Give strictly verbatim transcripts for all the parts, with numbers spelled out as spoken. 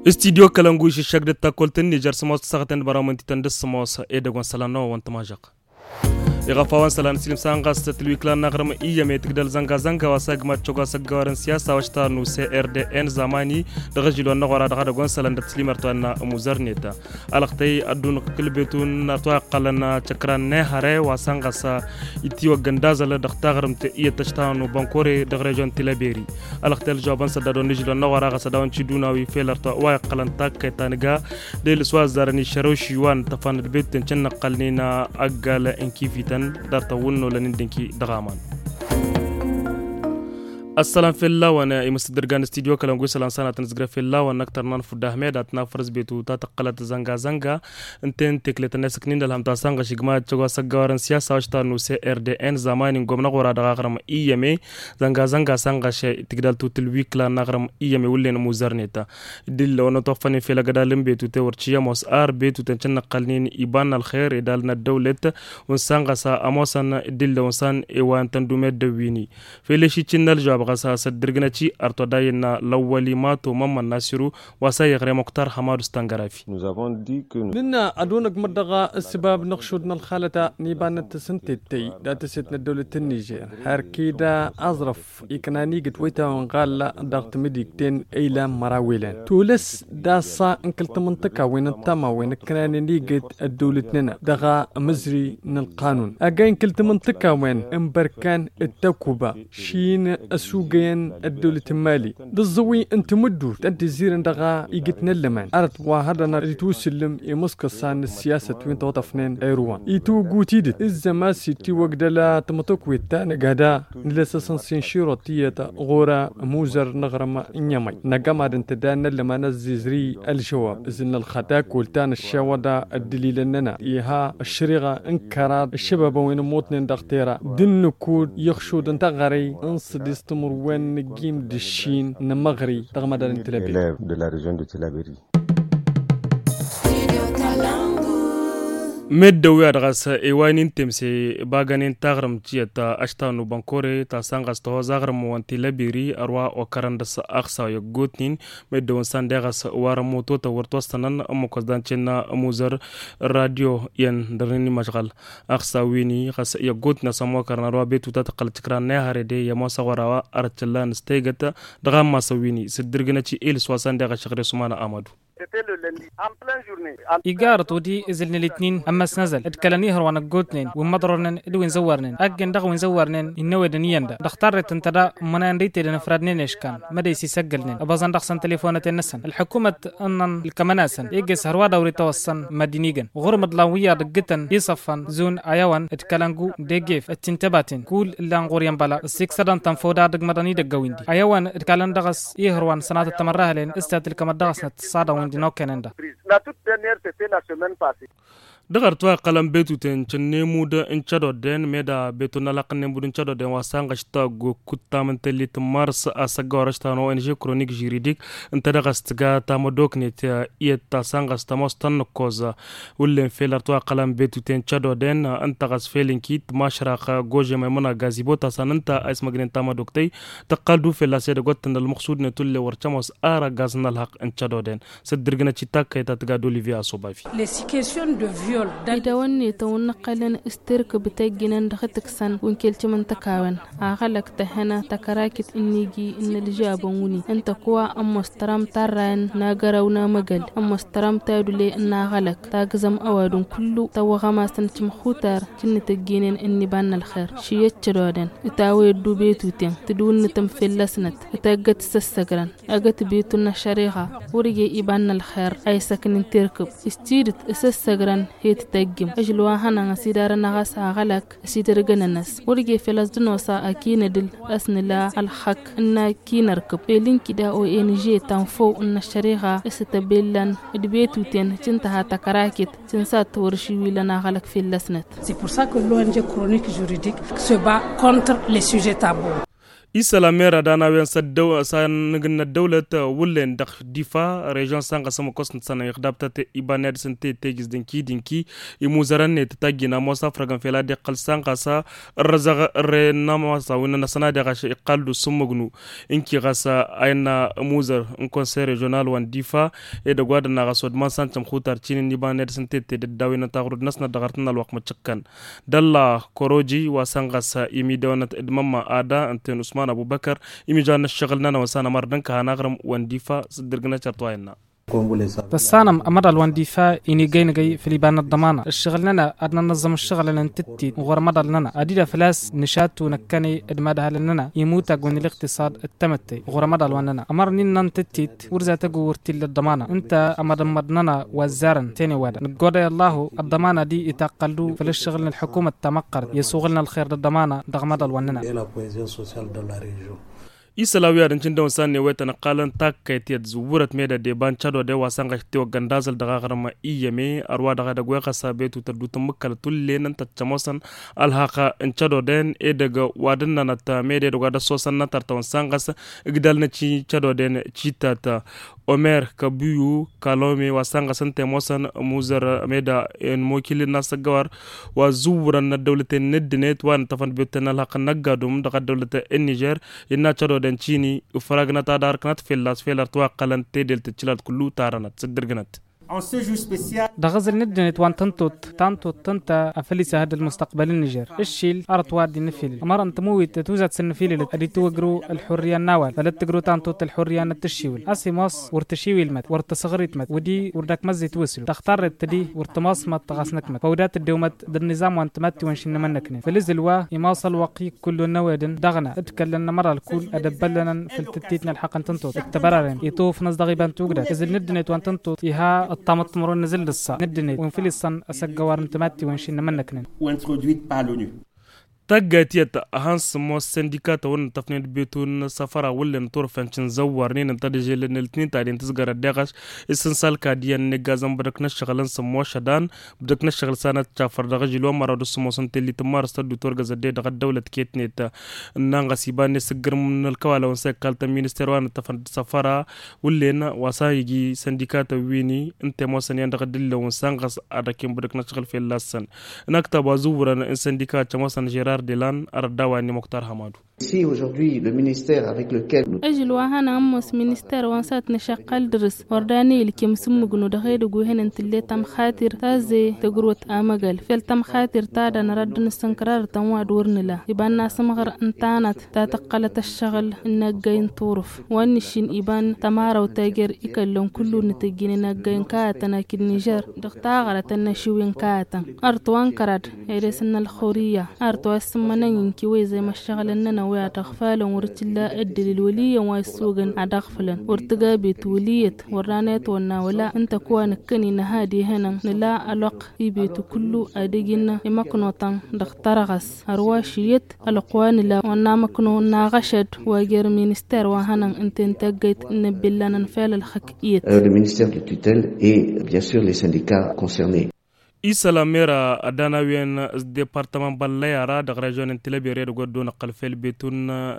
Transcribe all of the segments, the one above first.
استديو كلامغوش الشقد تاكلتن نيجر سموس ساعتين برامنتي تندس سموس إيدغون سلانو وانت ماجق يغفاوان سلان سلم سانغاس تلوي كلان نغرم إيامي تقدل زنغا زنغا وساق ما تشوغا ساقوارن سياسة واشتار نو سي ار دي ان زماني دغجلو النغورا دغدغون سلان دتسليمرتو أن موزرنيتا ألقتي أدون كلبتون نرتوى قلنا تكران نهاري وسانغاس يتيو غندازل دغتاغرم تئية تشتانو بانكوري دغريجون تلابيري ألقتي الجوابان سدادون نجلو النغورا غسداون تشيدوناوي فيلرتو واي قلن تاك كيتانغا ديل سوازارني شروشي وان تفان البيت تنشن قلنينا أقال انكيفيتا دارتا ونو لنندنكي دغامان السلام في الله وانا يمستدرجان استديو كلام قوي سلام سنة تنزجر في الله وانا اكتر نان فده حميد اتنا فرز بيتو تاتقلت زنجا زنجا انتين تكلت الناس كنين دلهم تاسانغ شجمات تجوا سجارن سياسة واشتار نو سي ار دي ان زمان قوم نغورا دغاغرم ايامي زنجا زنجا سانغ شيء تقدر توتل ويكلا نغرم ايامي ولين موزرنيتا دل وانا توفني في لقدالم بيتو تورشيا موس ار بيتو تنشن قلنين يبان الخير ادالنا الدولة ونسانغ سا اموسن دل ونسان ايوان تندومت دويني في ليشي تشنال جواب غسا صدرغناتي ارتوداينا لولي ماتو ماما ناصرو وسايغ ري مختار حماد استنغرافي لنا ادونك مدغا السباب نخشودنا الخالة نيبان تسنتي دا تسيتنا دولة النيجر هركيدا ازرف يكناني قتويتا ونقال ضغط مديكتين ايلام مراويلان تولس دا صا انكلت منطقة وين التما وين كناني نيقت الدولتنا دغا مزري القانون اقاين كلت منطقة وين امبركان التوكوبا شين السوق الدولة المالي بالزوي انت مدو انت زير دغا يقتنا اللمان ارت وهذا ريتو سلم يمسك صان السياسة وين توطفنين ايروان يتو قوتيدت الزما سيتي وقدلا تمتوك ويتان قادا نلسا سنسين شيروتية غورا موزر نغرم انيامي نقام انت دانا لما نزيزري الجواب ازن الخطاك ولتان الشاودا الدليل اننا ايها الشريغة انكارات الشباب وين موتنين دغتيرا دنو كود يخشود انت غري انصد يستمر وين نجيم دشين نمغري رغم دار تلابيري de la région de Tillabéri. مدوي أدرس إيوانين تمسي باغانين تغرم تيتا أشتانو بانكوري تاسانغاس تهو زغرم وانتي لبيري أروا وكارندس أخصا يقوتنين مدوان ساندغاس وارموتو تورتوستنان أمو كزدانشنا موزر راديو ين دريني مشغل أخصا ويني غاس يقوتنا سمو كارناروا بيتو تاتقل تكران نهاري دي يموسا وراوا أرتلان ستيغتا دغام ماسا ويني سدرغناتي إيل سواسان دغا شغري سمانا أمادو إيجارت ودي إزلنا الاثنين أما سنزل اتكلني هروانا قوتنين ومضررنن إدوين زوارنن أجن دغوين زوارنن إنو دنيان دا دختارت انتدا منان ريتي لنفرادنين إشكان مدى يسجلنن أبازان دخسن تليفونات النسن الحكومة أنن الكمناسن إيجس هروا دوري توصن مدينيجن غرمد لاوية دقتن يصفن زون أيوان اتكلنجو ديجيف التنتباتن كول اللانغوريان بلا السيكسدان تنفودا دق مدني دقوين دي أيوان اتكلن دغس يهروان سنة التمرهلين استات الكمدغس نتصادا دي نو كندا La toute dernière c'était la semaine passée. دغرتوا قلم بيتو تن تنمو دا انشادو دين ميدا بيتو نلاقن نمو انشادو دين واسانغشتا غو كتا من تلي تمارس اساقورشتانو انجي كرونيك جيريديك انت دغستغا تامودوك نيت ايت تاسانغشتا موستان كوزا ولين فيلرتوا قلم بيتو تن تشادو دين انت غس فيلينكي تماشراق غوجي ميمونا غازيبو تاسان انت اسمغنين تامودوكتي تقالدو فيلاسيد غوتن المقصود نتولي ورچموس ارا غازنا الحق انشادو دين سدرغنا تشتاك كيتا تغادو ليفيا صوبافي les situations de viol إذا وني تونا قلنا استرك بتجينا دختك سن ونكلت من تكاون أغلق تهنا تكراكت إنيجي إن الجاب وني أنت قوى أم مسترام تران ناجرونا مجل أم مسترام تادلي إن أغلق تاجزم أوادون كله توغما سنت مخوتر كن تجينين إني بان الخير شيء تجرادن تاوي دوبيتو تين تدون تمثل لسنت تاجت سسجران أجت بيتنا شريعة ورجي إبان الخير أي سكن تركب استيرت سسجران تتجم أجلوا هنا نسيدار نغاس عقلك سيدر جننس ورجع في لازدنا سا أكين دل أسن لا الحق إن كين ركب بلين كده أو إن جي تنفو إن الشريعة استبلن البيت وتين تنتها تكراكت تنسات ورشوي لنا عقلك في اللسنت. C'est pour ça que l'O N G Chronique Juridique se bat contre les sujets tabous. إسلامير دانا وين سدو سان الدولة ولين دخ دفاع ريجون سانغا سمو كوسن سنة يخدابتا إبانير سنتي تيجز دينكي دينكي يموزران تتاجينا موسى فرغان فيلا دي قل سانغا سا الرزاق الرنام سا ويننا سنة دي غاشي إقال دو سمغنو إنكي غاسا أينا موزر انكونسي ريجونال وان دفاع إيدا غوادنا غاسود ما سانتم خوتار تشيني إبانير سنتي تداوينا تاغرود نسنا دغارتنا الوقت متشكان دالا كوروجي وسانغا سا يمي دونت إدماما آدا انتين عثمان أبو بكر إمجان الشغلنا وسانا مردن كهنغرم وانديفا صدرنا شرطوينا بسانم أمر الوانديفا إني جاي نجي في لبنان الضمانة الشغلنا أدنى نظم الشغل لنا تتي وغير مدى لنا أديدا فلاس نشات ونكني إدمادها لنا يموت أجون الاقتصاد التمتي وغير مدى لنا أمرني نن تتي ورزة تجور تل الضمانة أنت أمر مدننا وزارن تاني وادا نقول يا الله الضمانة دي يتقلدوا في الشغل الحكومة تمقر يسوغلنا الخير الضمانة دغمدى لنا Isalawiya dan cindon sanne weta na qalan takkaytiyat zuburat meda de ban chado de wasanga tiwa gandazal daga garama iyame arwa daga da gwe qasabetu tadutum mukkal tulle nan tachamosan alhaqa en chado den e daga wadanna na ta mede daga da sosan na tartawan sangas igdal na ci chado den citata Omer Kabuyu Kalome wasanga sante mosan muzar meda en mokilin nasagawar wa zuburan na dawlaten nednet wan tafan betan alhaqa nagadum daga dawlata en Niger inna chado den chini ufragna ta dar kanat felas felar to qalan tedel tchilat kullu taranat sadirgnat دغزل ندنت وان تنتوت تنتوت تنتا أفليس هذا المستقبل النيجر الشيل أرت وادي النفيل أمر أنت مويت توزت سنفيل اللي أدي توجرو الحرية النوال فلا تجرو تنتوت الحرية التشيول أسي ماس ورتشيول مت ورتصغريت مت ودي وردك مزي توسل تختار تدي ورتماس مت تغسنك مت فودات الدومت بالنظام وانت مت وانشنا منكني فلزل وا يماصل وقي كل النوادن دغنا اتكلمنا مرة الكل أدبلنا في التتيتنا الحق تنتوت التبررين يطوف نصدقي بان توجد إذا ندنت وان تنتوت يها الطامط مرون نزل للصا ندني وانفلسطين أسجوار انتماتي وانشين منكنن وانترودويت با لونو تجاتيت هانس مو سنديكات ون تفنيد بيتون سفرة ولا نطور فنشن زوار نين نتدجي لأن الاثنين تاعين تسجر الدغش السنسال كاديان نجازم بدك نشغلن سمو شدان بدك نشغل سنة شافر دغجي لو مرة دو سمو سنتي اللي تمارس تدو تورجا زدي دغ الدولة كيتنيت نانغا سيبان سجر من الكوالا ونسكال تمينستير وان تفن سفرة ولا وسايجي سنديكات ويني انت مو سنيان دغ دل ونسانغس أدكين بدك نشغل في اللسن نكتب زورا ان سنديكات مثلا جيرار ديلان أردواني مختار حمادو. Ici aujourd'hui le ministère avec lequel nous أجل وهنا أمس ministère وانسات نشقل درس ورداني اللي كم سمجنو دخيل جوهن انت اللي تم خاطر تازي تجروت أمجل فيل تم خاطر تادا نرد نستنكرار تمواد ورنلا يبان ناس مغر انتانت تاتقلت الشغل النجين طورف وانشين يبان تمارا وتاجر يكلون كله نتجين نجين كاتنا كالنيجر دختاغرة النشوين كاتا أرتوان كرد يرسنا الخورية أرتوا السمنين كوي زي ما الشغل إننا ويا تغفالن ورتلا أدل الولية ويسوقن عدغفلن ورتقابي توليت ورانيت والناولا انت كوان كني نهادي هنا نلا الوق يبيتو كله أديجنا يمكنوطن دخترغس أرواشيت القوان لا ونامكنو ناغشد واجر مينستير وهنا انت انتقيت نبلنا نفعل الحكيت le ministère de tutelle et bien sûr les syndicats concernés. Isalamera adana wien departement ballayara da region intilabere do godona qalfel betun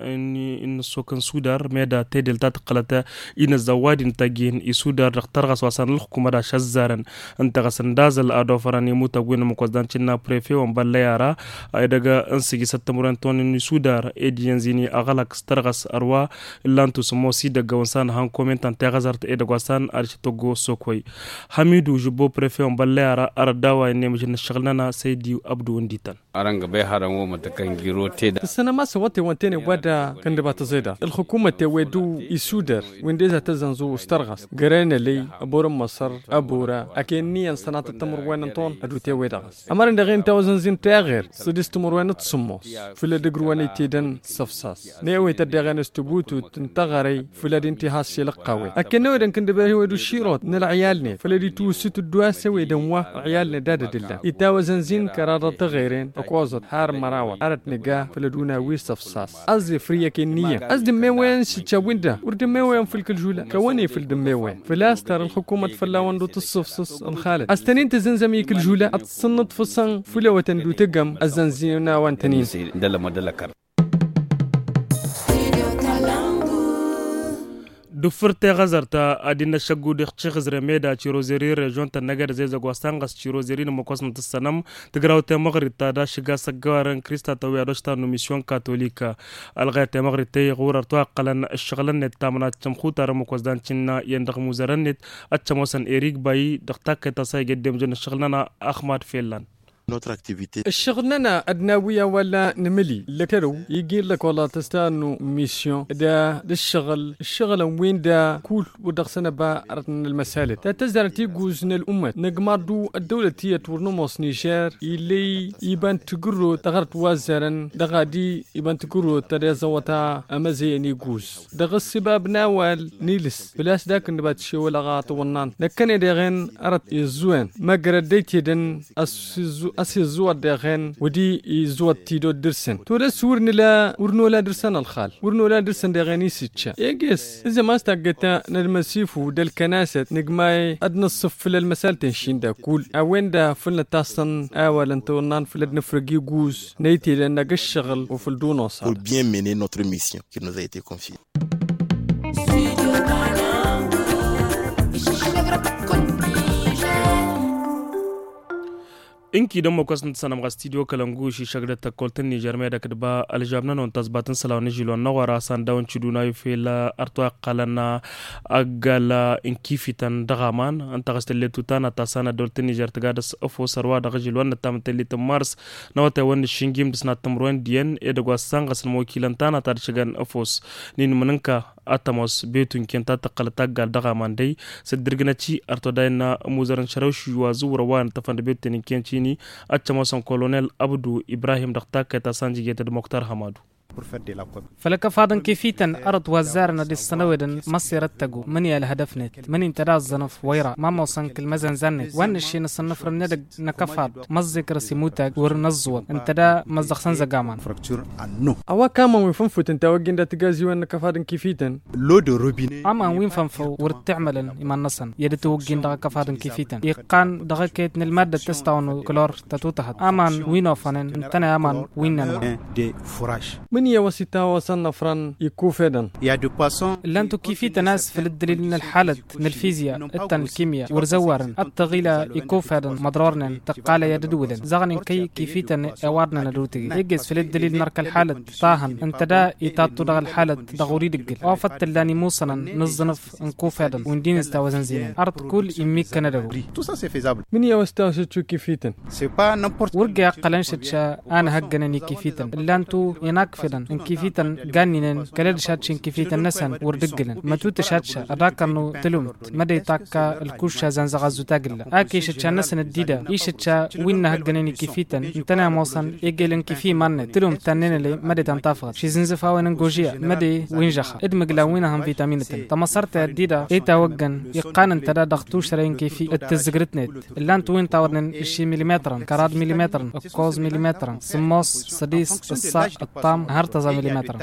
in sokan sudar meda tedel tat qalata in zawadin tagin isudar targas wasan الحكومه da shazzaran anta gasan dazal ado farani mutagwin mukozdan cinna prefe on ballayara ay daga ansigi sattamuran ton in sudar edian zini agalak targas arwa lantu somosi daga wansan han commentan tagazart e daga wasan architogo sokoy hamidu jubo prefe on ballayara arda وإني مجن شغلنا سيدي أبدو ونديتان أرنج بيهارن ومتكن جيروتيدا السنة ما سوتي وانتني ودا كندبات زيدا الحكومة تودو يسودر وينديزا تزنزو استرغس قرينا لي أبور مصر أبورا أكيني أن سنة التمر وين انطون أدو تيويدغس أمرن دغين توزنزين تاغير سدس تمر وين تصموس فلا دقرواني تيدن صفصاص نيوي تدغين استبوتو تنتغري فلا دينتهاس شلقاوي أكينو يدن كندباهي ودو شيروت نلعيالني فلا دي توسيتو الدواسة ويدنوا عيالنا دادة دلله يتاوزنزين كرارة تغيرين أقوازت حار مراوة أرد نقاه فلدونا ويصف صاص أزي فريا كنية أزدم ميوين شتشاوين ده وردم ميوين في الكلجولة كواني في الدم ميوين فلاستر الحكومة فلاوان دو تصفصص الخالد أستنين تزنزمي كلجولة أتصنط فصن فلوة دو تقم الزنزينا وانتنين دل مدل كر دفرت غزرتا أدينا شقو دخ شخزر ميدا تشيروزيري رجون تنجر زي زغواستانغس تشيروزيري نمكوسم تسنم تقراو تمغرب تادا شقا سقارن كريستا توي أدوشتا نميسيون كاثوليكا الغاية تمغرب تي غور ارتوا قلن الشغلن التامنات تمخوتا رمكوزدان تشنا يندغ موزرنت أتشموسن إريك باي دختاك تساي قدم جن الشغلنا أحمد فيلان. الشغلنا أدناوية ولا نملي لكرو يجي لك والله تستانو ميسيون دا الشغل الشغل وين دا كل ودخسنا با أردن المسالة تتزدر تيجوزن الأمة نجمردو الدولة تي تورنموس نيجر اللي يبان تجرو تغرت وزرن دغادي يبان تجرو تريزوتا أمازي نيجوز دغ السباب ناول نيلس بلاش داك نبات شي ولا غاط ونان لكن دغين أرد يزوين ما قرديتي دن أسيزو أسي الزوات داخن ودي الزوات تيدو درسن تودا سورن لا ورنو لا درسن الخال ورنو لا درسن داغني سيتشا يجس إذا ما استقتا نرمسيفو دال كناسة نجماي أدنى الصف للمسال تنشين دا كول أوين دا فلنا تاصن أولا انتونان فلد نفرقي جوز نيتي لنا قشغل وفلدون وصال pour bien mener notre mission qui nous a été confiée. إنكي دم وقصن سنم غستيديو كلامغوشي شغلة تقولتن نيجر ميدا كدبا الجابنا ننتظبطن سلاو نجيلو النوارا سانداون تشدونا في لا أرتوا قلنا أجلا إنكي فيتن دغامان أنت غستلي توتانا تاسانا دولتن نيجر تقادس أفو سروا دغجيلو أن تامتلي تمارس نوتا وان الشنجيم دسنا تمروين ديان إدغوا سانغس الموكيلان تانا تارشغان أفوس نين مننكا أتموس بيتون كنتا تقلتا قال دغامان دي سدرغناتي أرتوا داينا موزرن شروشي وازو روان تفند بيتن كنتيني أتموسن كولونيل أبدو إبراهيم دختاك تسانجي جيتد مختار حمادو فلك فاضن كيفيتن أرد وزارنا دي السنويدن مصير التقو مني الهدف نت مني انتداز زنف ويرا ما موصن كل مزن زنت وان الشي نصنف الندق نكفاد مزيك رسيموتك ورنزوت انتدا مزدخ سنزا قامان أوا كاما وين فنفوت انت وقين دا تقازي وان كفادن كيفيتن لو دو روبيني أما وين فنفو ورتعملن إمان نصن يدتو وقين دا كفادن كيفيتن إيقان دغكيتن المادة تستاونو كلور تتوتهد أمان وين وفنن انتنا أمان وين ننوى دي فراش من يوسيتا وصلنا فران يكوفيدن يا دو باسون لانتو كيفيت ناس في الدليل من الحالة من الفيزياء التن الكيمياء ورزوارن التغيلة يكوفيدن مضرورن تقالة يددودن زغن كي كيفيتن اوارنا ندوتي يجز في الدليل نرك الحالة طاهن انت دا يتاتو دغ الحالة دغوري دقل اوفت اللاني موصنا نزنف انكوفيدن وندين استاوزن زينين ارض كل اميك كندغو من يوستا وشتشو كيفيتن ورقا قلنشتشا انا هقنني كيفيتن لانتو يناك فدن ان كيفيتن غانينن كلاد شاتشين كيفيتن نسن وردقلن ما توت شاتشا اداكنو تلومت مدي تاكا الكوشا زنزغازو تاغلا اكي شاتشا نسن الديدا ايشتشا وين هغنني كيفيتن انتنا موصن ايجلن كيفي من تلوم تننلي مدي تنطفغ شي زنزفاوين نجوجيا مدي وين جخ ادمغلا وينهم فيتامينتن تمصرت الديدا اي توغن يقان انت دا دختو شرين كيفي التزغرتنت لانت وين تاورن شي مليمتر كراد مليمتر كوز مليمتر سموس سديس الصا الطام هرتزا مليمتر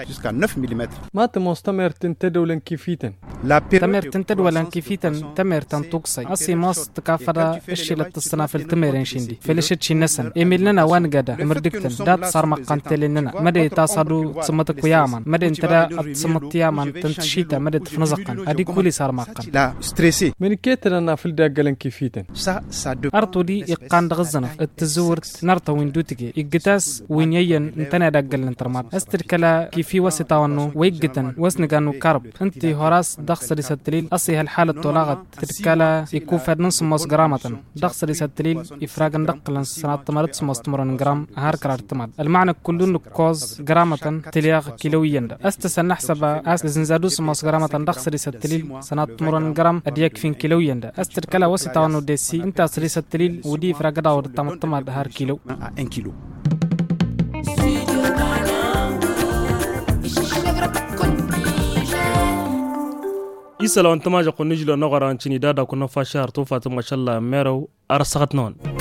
ما تمستمر تنتدو لن كيفيتن تمر تنتدو لن كيفيتن تمر تنتوكسي اسي ماس تكافدا اشي لتصنا في التمرين شندي فلشت شي نسن ايميلنا وان غدا مردكتن دات صار مقنتلنا مدي تصادو تصمتك ويامان مدي انتدا تصمت يامان تنتشيتا مدي تفنزقن ادي كولي صار مقن لا ستريسي من كيترنا في الداغلن كيفيتن سا سادو ارتو دي يقان دغزنف التزورت نرتا وين دوتيكي يقتاس وين يين انتنا داغلن ترمات استركلا كيفي وسطاونو ويجتن وسنغانو كارب انت هوراس دخسري ستليل اصي هالحاله طلاغت تركلا يكوفد نص مس جرامتن دخسري ستليل افراغن دقلن سنات تمرت مستمرن جرام هار كرارتمد المعنى كلن كوز جرامتن تلياغ كيلويين استسن نحسب اس زنزادوس مس جرامتن دخسري ستليل سنات تمرن جرام اديك فين كيلويين استركلا وسطاونو ديسي انت سري ستليل ودي فراغدا ورتمتمد هار كيلو واحد كيلو إسلام تماجا قنجلو نغران تشني دادا كنا فاشار توفات ما شاء الله ميرو أرسغت نون